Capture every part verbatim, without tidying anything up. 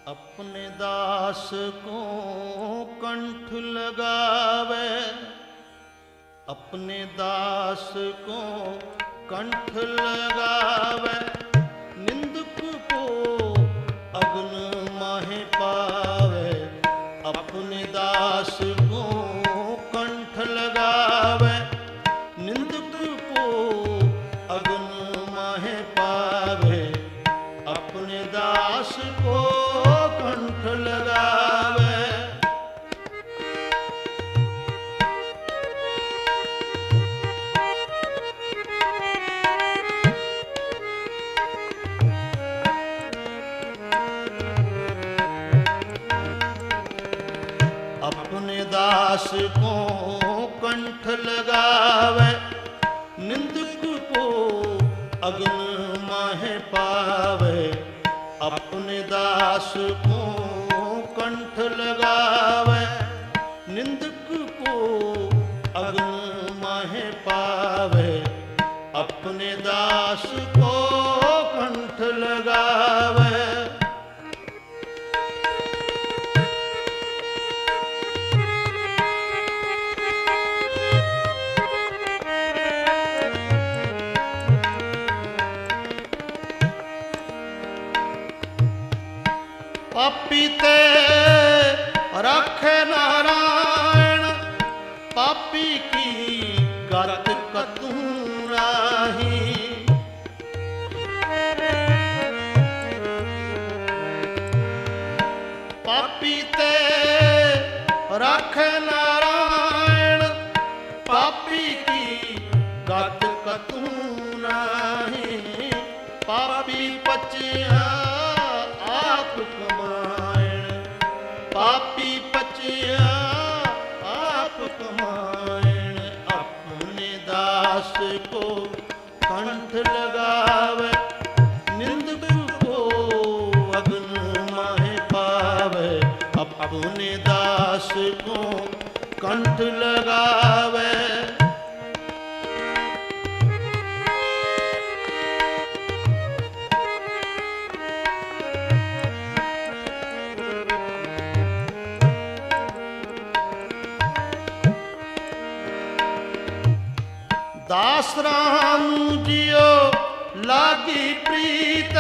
अपने दास को कंठ लगावे, अपने दास को कंठ लगावे, निंदक को अग्न माहे पावे। अपने दास को कंठ लगावे, निंदक को अग्न माहे पावे। अपने दास को कंठ लगावे। अपने दास को कंठ लगावे, निंदक को अग्न माहे पावे। अपने दास को कंठ लगावे, निंदक को अग्न माहे पावे। अपने दास को कंठ लगावे। पापी ते राखे नारायण, पापी की गत कतू राही। पापी ते राखे नारायण, पापी की गत कतू राही। पापी पचिया आप कमायण, पापी पचिया आप कमायण। अपने दास को कंठ लगावे, निंदक को अग्न माहे पावे। अपने दास को कंठ लगावे। दास राम जियो लागी प्रीत,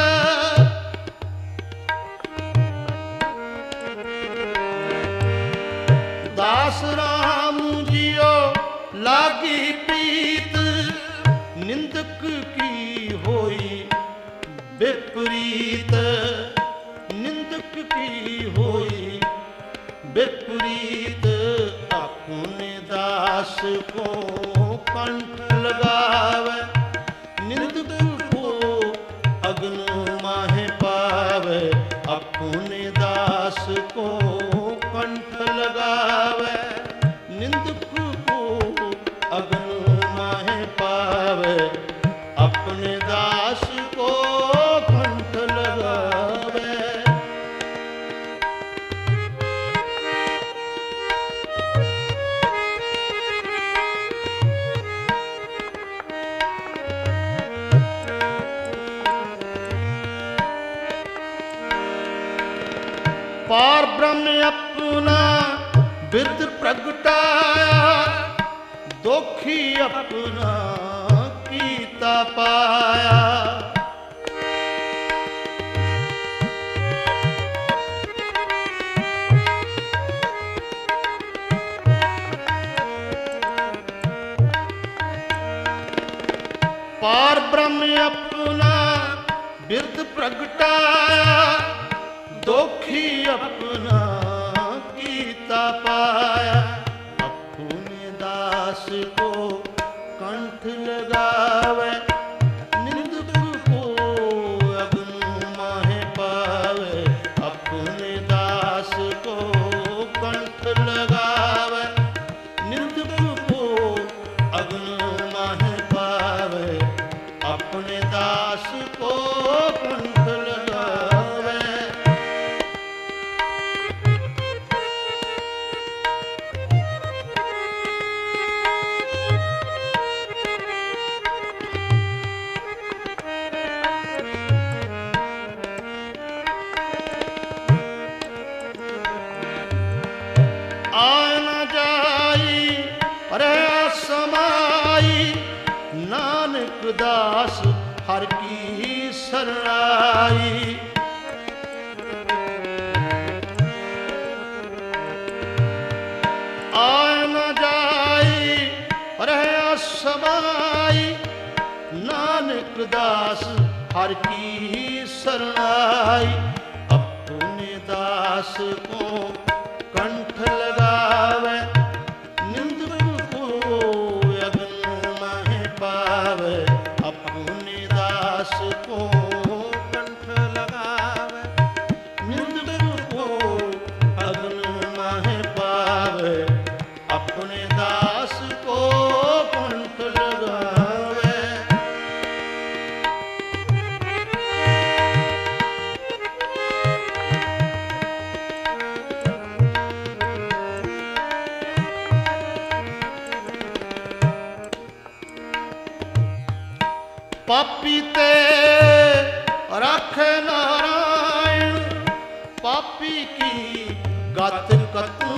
दास राम जियो लागी प्रीत। निंदक की होई विपरीत, निंदक की होई विपरीत। अपने दास को कंठ लगावे, निंदक को अग्न माहे पावे। अपने दास को कंठ लगावे, निंदक को अग्न माहे पावे। अपने दास को कंठ लगावे। पार ब्रह्म अपना विद प्रगटाया, दोखी अपना कीता पाया। पार ब्रह्म अपना विद प्रगटाया, दोखी अपना कीता पाया। अपने दास को कंठ लगावे, निंदक को अग्न माहे पावे। अपने दास को कंठ लगावे, निंदक को अग्न माहे पावे। अपने दास को कंठ लगावे। दास हर की शरणाई। आय न जाई रह समाई, नानक दास हर की शरणाई। अपने दास को कंठ लगावे, निंदक को अग्नि में पावे। अपने दास को कंठ लगावे, निंदक को अग्नि में पावे। अपने दास को कंठ लगावे। पापी ते राखे नारायण, पापी की गत कतू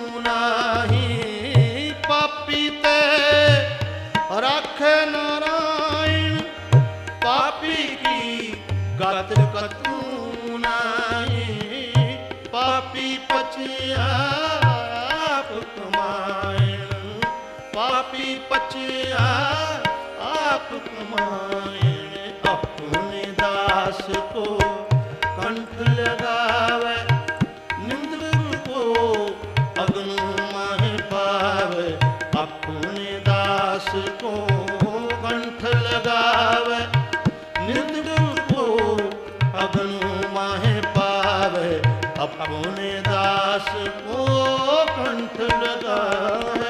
नाही। पापी ते राखे नारायण, पापी की गत कतू नाही। पापी पछिया आप कमायण, पापी पछिया आप कमायण। अपने दास को कंठ लगावे, निंदक को अग्नि में पावे। अपने दास को कंठ लगावे, निंदक को अग्नि में पावे। अपने दास को कंठ लगावे।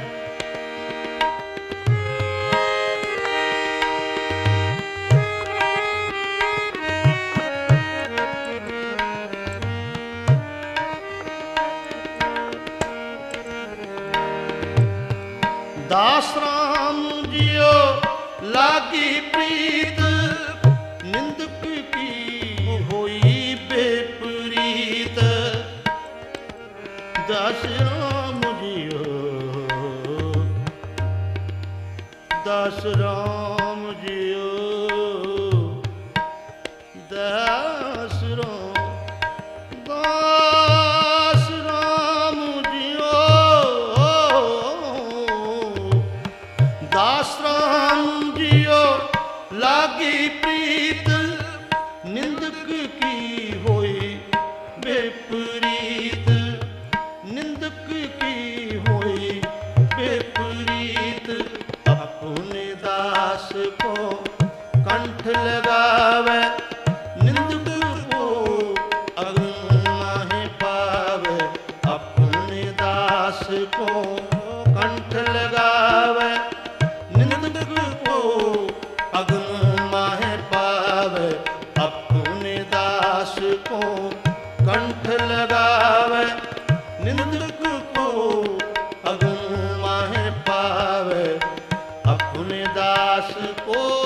दास राम जियो लागी प्रीत, निंदक की होई बेपरीत। दास राम जियो, दास राम जियो, दास राम, दास राम जियो। दास राम जियो लागी प्रीत, निंदक की होई बेपरीत। निंदक की होई बेपरीत। अपने दास को कंठ लगावे, निंदक को अग्नि में पावे। अपने दास को कंठ लगावे, निंदक को अग्नि में पावे। अपने दास को कंठ लगावे, निंदक को अग्नि में पावे। अपने दास को